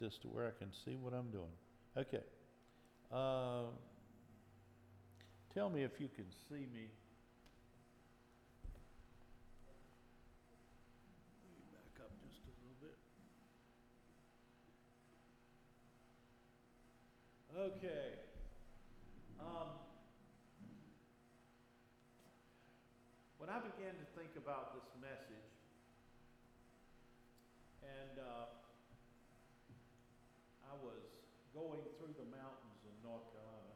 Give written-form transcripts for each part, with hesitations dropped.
this to where I can see what I'm doing. Okay. Uh, Tell me if you can see me. Let me back up just a little bit. Okay. When I began to think about this message, and I was going through the mountains in North Carolina,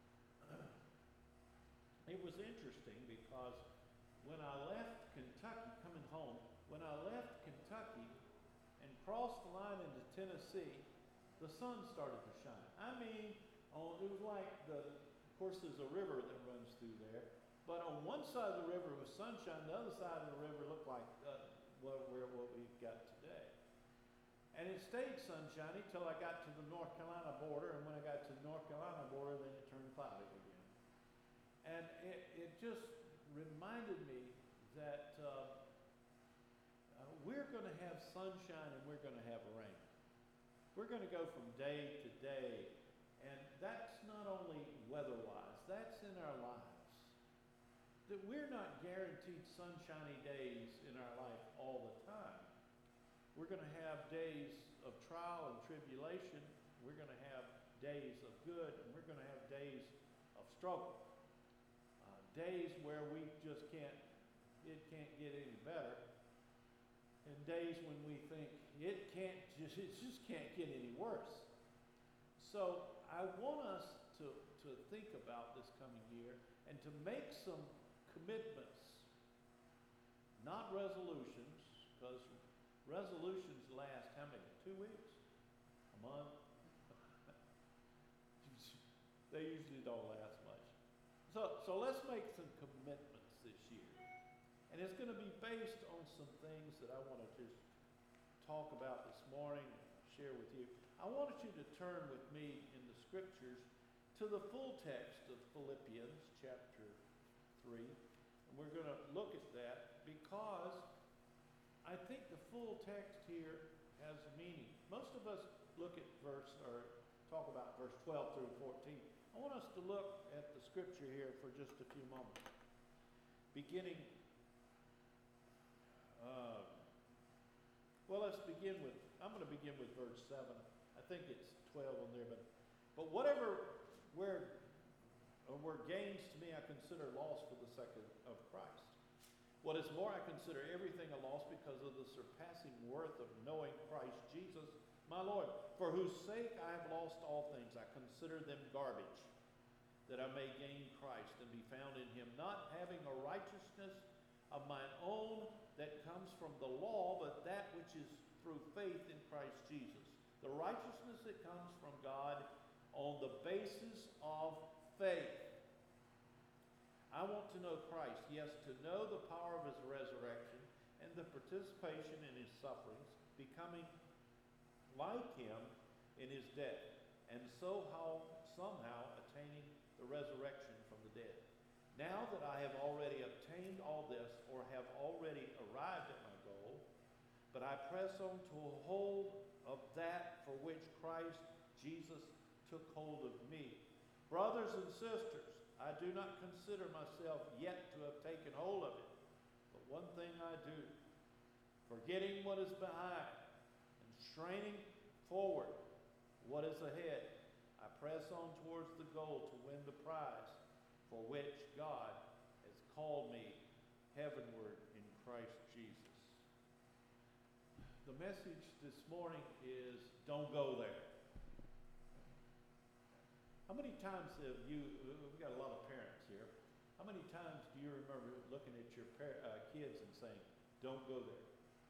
it was interesting because when I left Kentucky, coming home, when I left Kentucky and crossed the line into Tennessee, the sun started to shine. I mean, it was like of course there's a river that runs through there, but on one side of the river was sunshine, the other side of the river looked like what we've got today. And it stayed sunshiny till I got to the North Carolina border, and when I got to the North Carolina border, then it turned cloudy again. And it just reminded me that we're going to have sunshine and we're going to have rain. We're going to go from day to day, and that's not only weather-wise, that's in our lives. That we're not guaranteed sunshiny days in our life all the time. We're going to have days of trial and tribulation. We're going to have days of good, and we're going to have days of struggle. Days where it can't get any better, and days when we think it just can't get any worse. So I want us to think about this coming year and to make some commitments, not resolutions, because resolutions last how many? 2 weeks? A month? They usually don't last much. So let's make some commitments this year. And it's going to be based on some things that I want to just talk about this morning and share with you. I wanted you to turn with me in the scriptures to the full text of Philippians chapter 3. And we're going to look at that because I think the full text here has meaning. Most of us look at talk about verse 12 through 14. I want us to look at the scripture here for just a few moments. I'm going to begin with verse 7. I think it's 12 on there, but whatever were gains to me, I consider loss for the sake of Christ. What is more, I consider everything a loss because of the surpassing worth of knowing Christ Jesus, my Lord, for whose sake I have lost all things. I consider them garbage, that I may gain Christ and be found in him, not having a righteousness of mine own that comes from the law, but that which is through faith in Christ Jesus. The righteousness that comes from God on the basis of faith. I want to know Christ, yes, to know the power of his resurrection and the participation in his sufferings, becoming like him in his death, and somehow attaining the resurrection from the dead. Now that I have already obtained all this, or have already arrived at my goal, but I press on to a hold of that for which Christ Jesus took hold of me. Brothers and sisters, I do not consider myself yet to have taken hold of it. But one thing I do, forgetting what is behind and straining forward what is ahead, I press on towards the goal to win the prize for which God has called me heavenward in Christ Jesus. The message this morning is, don't go there. How many times have we've got a lot of parents here, how many times do you remember looking at your kids and saying, don't go there?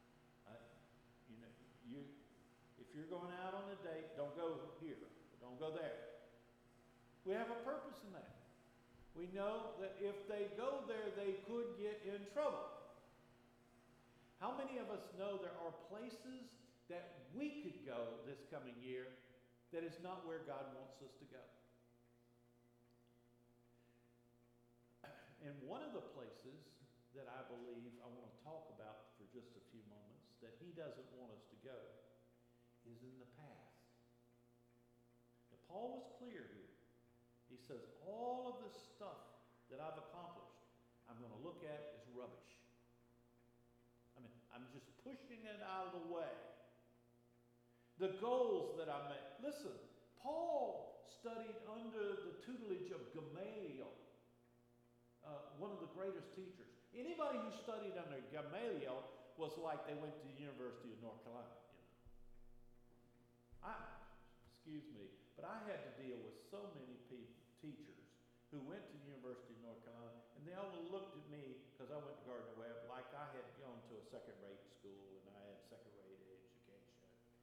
If you're going out on a date, don't go here, don't go there. We have a purpose in that. We know that if they go there, they could get in trouble. How many of us know there are places that we could go this coming year that is not where God wants us to go? And one of the places that I believe I want to talk about for just a few moments that he doesn't want us to go is in the past. Paul was clear here. He says, all of this stuff that I've accomplished, I'm going to look at as rubbish. I mean, I'm just pushing it out of the way. The goals that I made. Listen, Paul studied under the tutelage of Gamaliel, one of the greatest teachers. Anybody who studied under Gamaliel was like they went to the University of North Carolina. Excuse me, but I had to deal with so many teachers who went to the University of North Carolina, and they all looked at me, because I went to Gardner Webb, like I had gone to a second-rate school and I had second-rate education.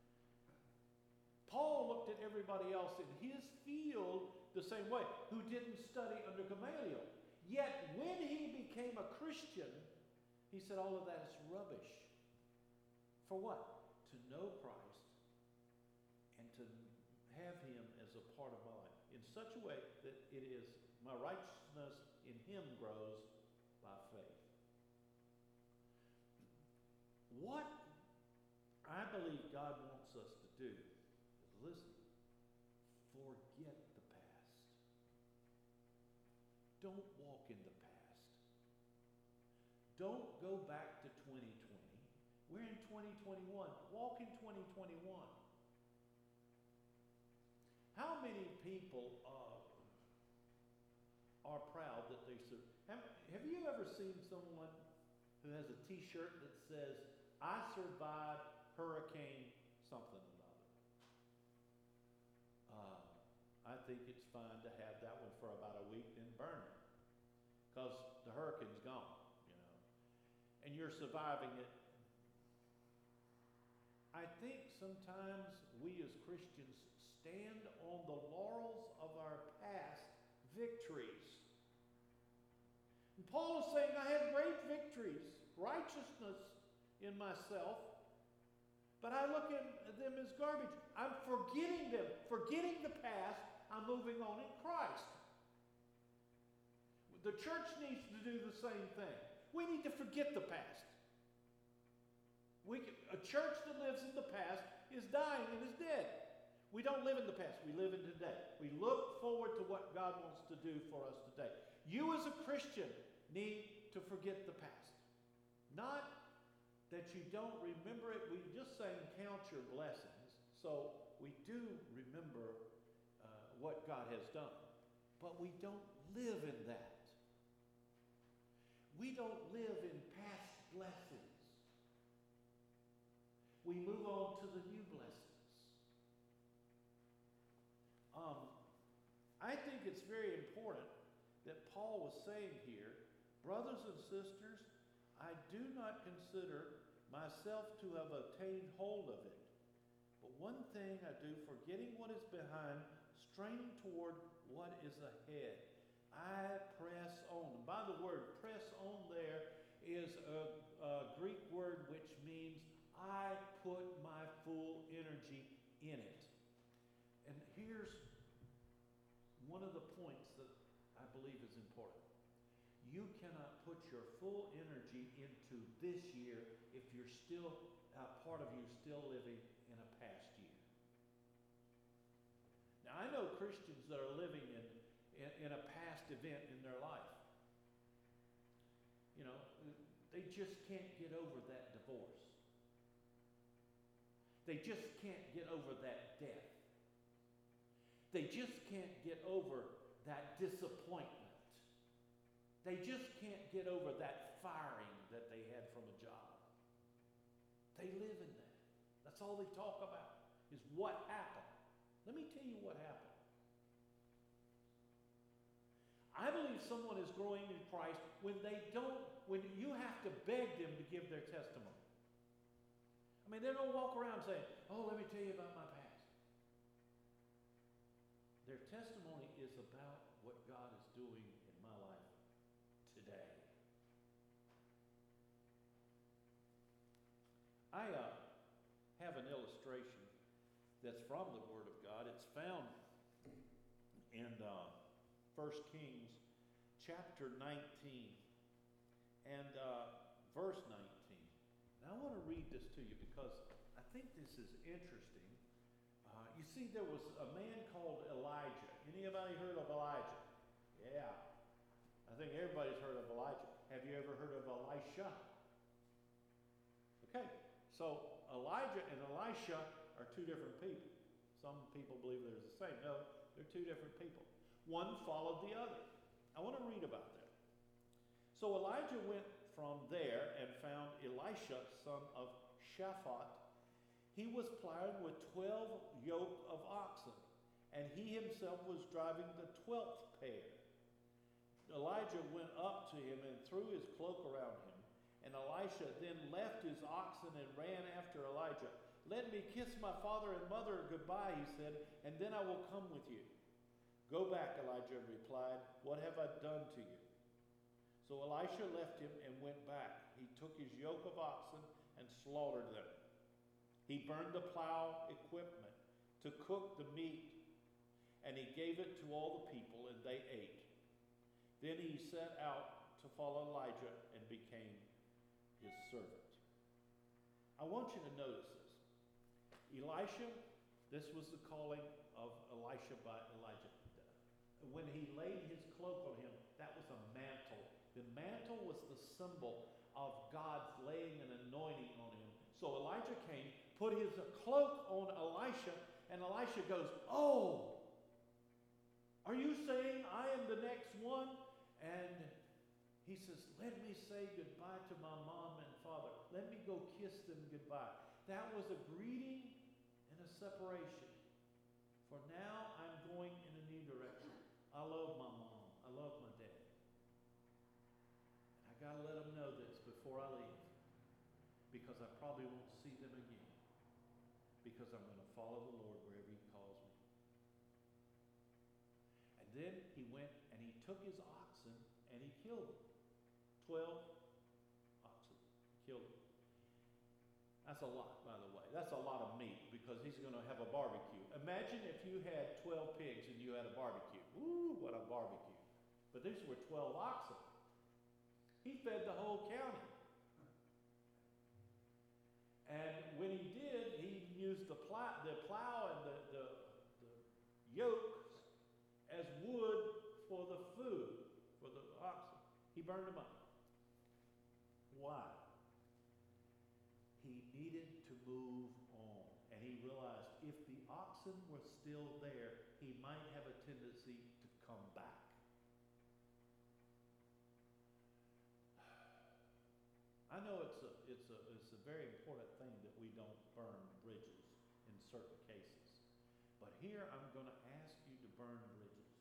Paul looked at everybody else in his field the same way, who didn't study under Gamaliel. Yet when he became a Christian, he said all of that is rubbish. For what? To know Christ and to have him as a part of my life in such a way that it is my righteousness in him grows by faith. What I believe God wants us to do is, listen, forget the past. Don't walk in the past. Don't go back to 2020. We're in 2021. Walk in 2021. How many people are proud that they serve? Have you ever seen someone who has a T-shirt that says, I survived Hurricane something or other? I think it's fine to have that one for about a week, then burn it. Because the hurricane's gone, and you're surviving it. I think sometimes we as Christians stand on the laurels of our past victories. And Paul is saying, I had great victories, righteousness in myself, but I look at them as garbage. I'm forgetting them, forgetting the past. I'm moving on in Christ. The church needs to do the same thing. We need to forget the past. A church that lives in the past is dying and is dead. We don't live in the past. We live in today. We look forward to what God wants to do for us today. You as a Christian need to forget the past. Not that you don't remember it. We just saying count your blessings. So we do remember what God has done. But we don't live in that. We don't live in past blessings. We move on to the new blessings. I think it's very important that Paul was saying here, brothers and sisters, I do not consider myself to have attained hold of it. But one thing I do, forgetting what is behind, straining toward what is ahead. I press on. And by the word press on there is a Greek word which means I put my full energy in it. And here's one of the points that I believe is important. You cannot put your full energy into this year if you're still, part of you still living in a past year. Now, I know Christians that are living in a past event in their life. They just can't get over that divorce. They just can't get over that death. They just can't get over that disappointment. They just can't get over that firing that they had from a job. They live in that. That's all they talk about, is what happened. Let me tell you what happened. I believe someone is growing in Christ when you have to beg them to give their testimony. I mean, they don't walk around saying, oh, let me tell you about my past. Their testimony is about what God is doing in my life today. I have an illustration that's from the Word of God. It's found in 1 Kings chapter 19 and verse 19. And I want to read this to you because I think this is interesting. You see, there was a man called Elijah. Anybody heard of Elijah? Yeah. I think everybody's heard of Elijah. Have you ever heard of Elisha? Okay. So Elijah and Elisha are two different people. Some people believe they're the same. No, they're two different people. One followed the other. I want to read about that. So Elijah went from there and found Elisha, son of Shaphat. He was plowing with 12 yoke of oxen, and he himself was driving the 12th pair. Elijah went up to him and threw his cloak around him. And Elisha then left his oxen and ran after Elijah. "Let me kiss my father and mother goodbye," he said, "and then I will come with you." "Go back," Elijah replied. "What have I done to you?" So Elisha left him and went back. He took his yoke of oxen and slaughtered them. He burned the plow equipment to cook the meat, and he gave it to all the people, and they ate. Then he set out to follow Elijah and became his servant. I want you to notice this. Elisha, this was the calling of Elisha by Elijah. When he laid his cloak on him, that was a mantle. The mantle was the symbol of God's laying an anointing on him. So Elijah came, put his cloak on Elisha, and Elisha goes, "Oh, are you saying I am the next one?" And he says, "Let me say goodbye to my mom and father. Let me go kiss them goodbye." That was a greeting and a separation. For now, I'm going in a new direction. I love my mom. I love my dad. And I got to let them know this before I leave, because I probably won't see them again, because I'm going to follow the Lord wherever he calls me. And then he went and he took his oxen and he killed them. 12 oxen. Killed them. That's a lot, by the way. That's a lot of meat, because he's going to have a barbecue. Imagine if you had 12 pigs and you had a barbecue. Ooh, what a barbecue. But these were 12 oxen. He fed the whole county. And when he did, he used the plow and the yoke as wood for the food, for the oxen. He burned them up. Why? He needed to move on. And he realized if the oxen were still there, he might have a tendency to come back. I know it's a very important thing that we don't burn bridges in certain cases. But here I'm going to ask you to burn bridges.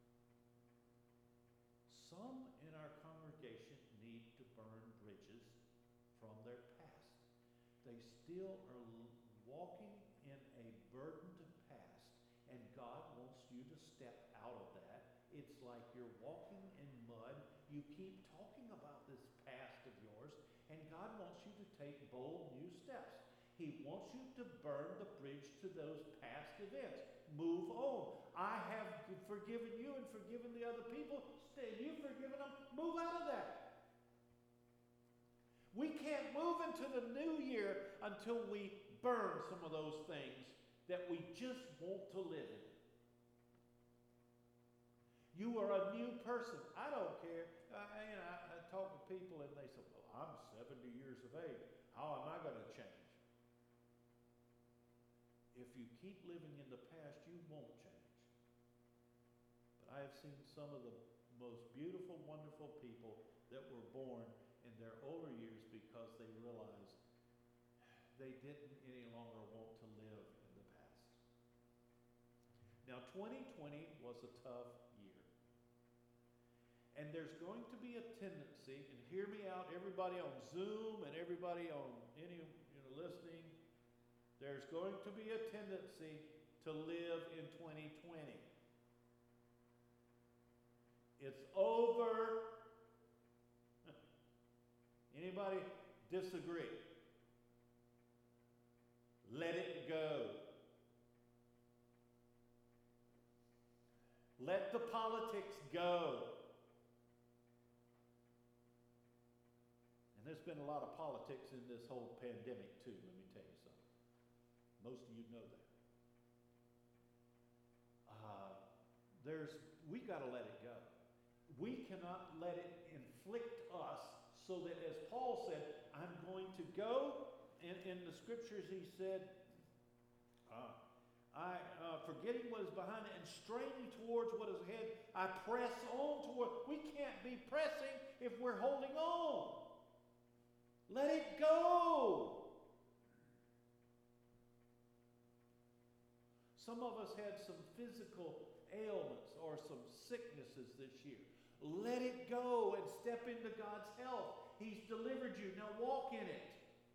Some in our congregation need to burn bridges from their past. They still are walking in a burdened past, and God wants you to step out of that. It's like you're walking in mud. You keep talking about this past of yours, and God wants you to take bold new steps. He wants you to burn the bridge to those past events. Move on. I have forgiven you and forgiven the other people. You've forgiven them. Move out of that. We can't move into the new year until we burn some of those things that we just want to live in. You are a new person. I don't care. I talk to people and they say, "Well, I'm 70 years of age. How am I going to change?" If you keep living in the past, you won't change. But I have seen some of the most beautiful, wonderful people that were born in their older years because they realized they didn't any longer want to live in the past. Now, 2020 was a tough year. And there's going to be a tendency, and hear me out, everybody on Zoom and everybody on listening, there's going to be a tendency to live in 2020. It's over. Anybody disagree? Let it go. Let the politics go. And there's been a lot of politics in this whole pandemic too, let me tell you something. Most of you know that. we got to let it go. We cannot let it inflict us so that, as Paul said, I'm going to go. In the scriptures he said, forgetting what is behind it and straining towards what is ahead, I press on toward. We can't be pressing if we're holding on. Let it go. Some of us had some physical ailments or some sicknesses this year. Let it go and step into God's health. He's delivered you. Now walk in it.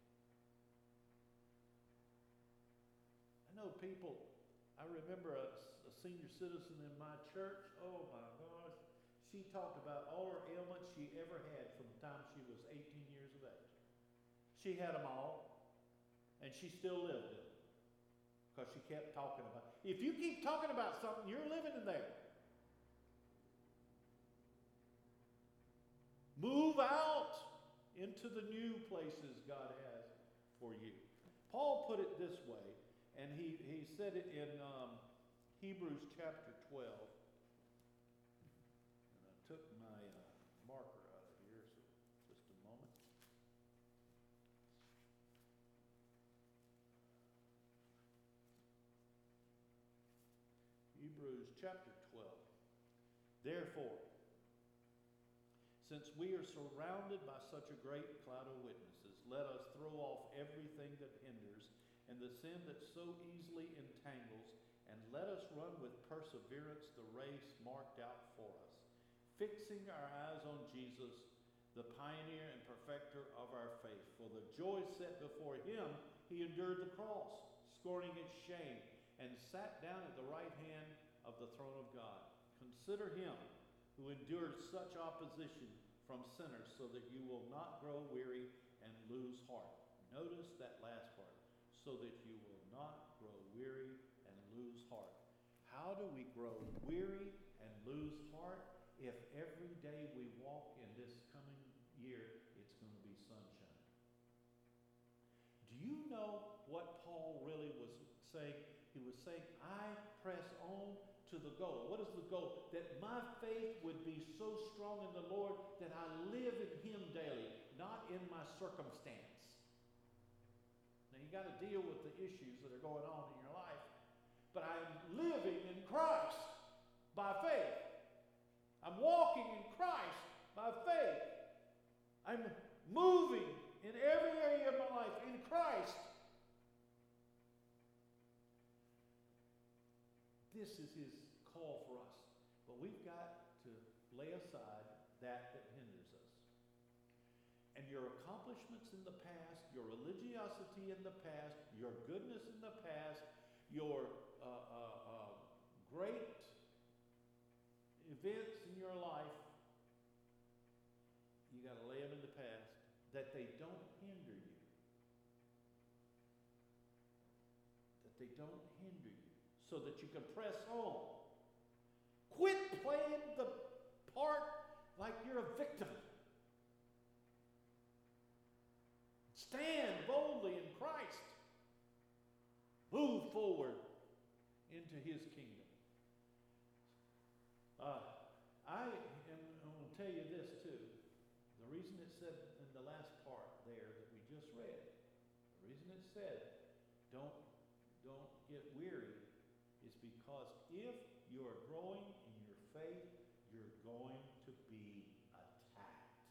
I know people, I remember a senior citizen in my church. Oh my gosh. She talked about all her ailments she ever had from the time she was 18 years of age. She had them all, and she still lived it because she kept talking about it. If you keep talking about something, you're living in there. Move out into the new places God has for you. Paul put it this way, and he said it in Hebrews chapter 12. And I took my marker out of here, so just a moment. Hebrews chapter 12. Therefore, since we are surrounded by such a great cloud of witnesses, let us throw off everything that hinders and the sin that so easily entangles, and let us run with perseverance the race marked out for us, fixing our eyes on Jesus, the pioneer and perfecter of our faith. For the joy set before him, he endured the cross, scorning its shame, and sat down at the right hand of the throne of God. Consider him who endured such opposition from sinners, so that you will not grow weary and lose heart. Notice that last part. So that you will not grow weary and lose heart. How do we grow weary and lose heart? If every day we walk in this coming year, it's going to be sunshine. Do you know what Paul really was saying? He was saying, I press on to the goal. What is the goal? That my faith would be so strong in the Lord that I live in him daily, not in my circumstance. Now you got to deal with the issues that are going on in your life. But I'm living in Christ by faith. I'm walking in Christ by faith. I'm moving in every area of my life in Christ. This is his call for us. But we've got to lay aside that hinders us. And your accomplishments in the past, your religiosity in the past, your goodness in the past, your great events in your life, you got to lay them in the past, that they don't hinder you. That they don't hinder you. So that you can press on. Quit playing the part like you're a victim. Stand boldly in Christ. Move forward into his kingdom. I am going to tell you this too. The reason it said in the last part there that we just read, the reason it said, don't get weary, is because if you are growing in your faith, you're going to be attacked.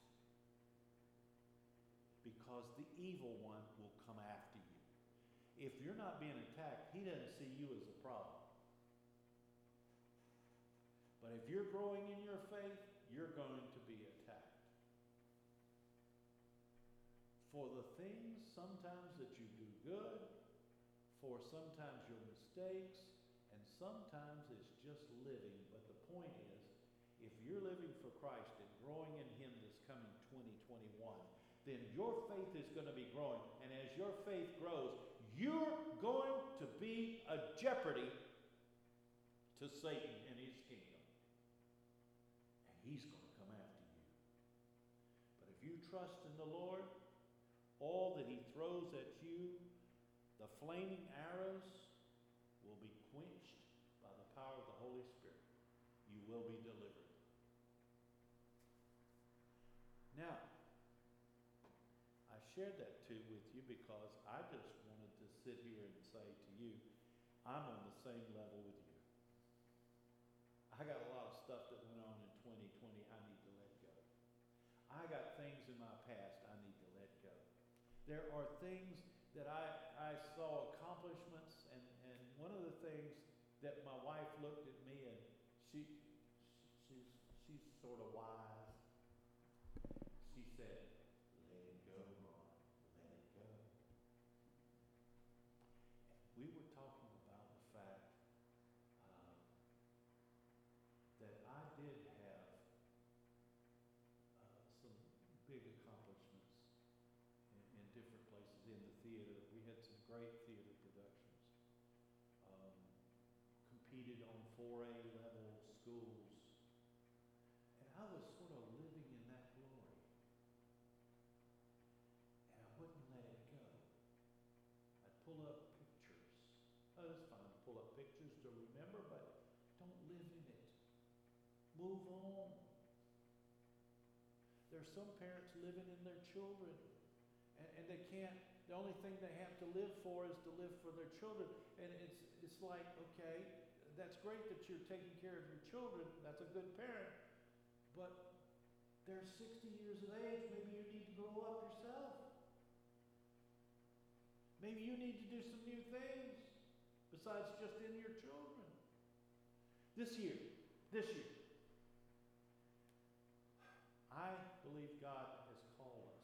Because the evil one will come after you. If you're not being attacked, he doesn't see you as a problem. But if you're growing in your faith, you're going to be attacked. For the things sometimes that you do good, for sometimes your mistakes, and sometimes it's just living. But the point is, if you're living for Christ and growing in him this coming 2021, then your faith is going to be growing. And as your faith grows, you're going to be a jeopardy to Satan and his kingdom. And he's going to come after you. But if you trust in the Lord, all that he throws at you, the flaming arrows, will be quenched by the power of the Holy Spirit. will be delivered. Now, I shared that too with you because I just wanted to sit here and say to you, I'm on the same level with you. I got a lot of stuff that went on in 2020 I need to let go. I got things in my past I need to let go. There are things that I saw accomplishments, and one of the things that my wife looked at me and she's sort of wise. She said, "Let it go, Ron. Let it go." We were talking about the fact that I did have some big accomplishments in different places in the theater. We had some great theater productions. Competed on 4A level schools. And I was sort of living in that glory. And I wouldn't let it go. I'd pull up pictures. Oh, it's fine to pull up pictures to remember, but don't live in it. Move on. There's some parents living in their children, and they can't. The only thing they have to live for is to live for their children. And it's like, okay, that's great that you're taking care of your children. That's a good parent. But they're 60 years of age. Maybe you need to grow up yourself. Maybe you need to do some new things besides just in your children. This year, I believe God has called us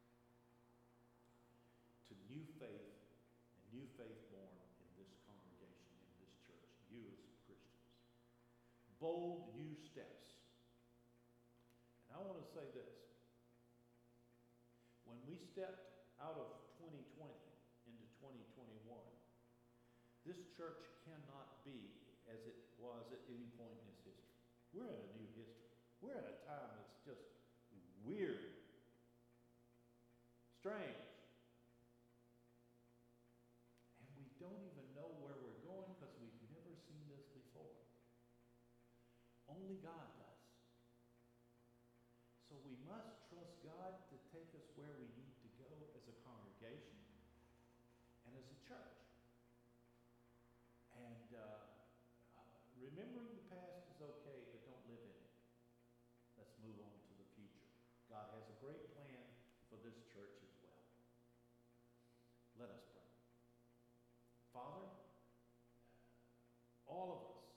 to new faith and new faith born in this congregation, in this church, you as Christians. Bold new steps. And I want to say this. When we stepped out of 2020 into 2021, this church cannot be as it was at any point in its history. We're in a new history. We're in a time that's just weird, strange. And we don't even know where we're going because we've never seen this before. Only God does. So we must trust God to take us where we need to go as a congregation and as a church. And remembering the past is okay, but don't live in it. Let's move on to the future. God has a great plan for this church as well. Let us pray. Father, all of us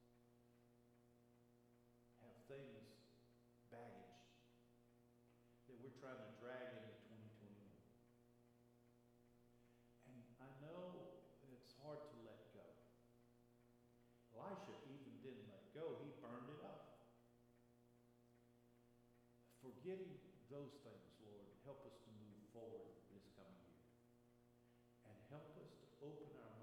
have things, baggage, that we're trying to drag into 2021. And I know it's hard to let go. Elisha even didn't let go. He burned it up. Forgetting those things, Lord, help us to move forward this coming year. And help us to open our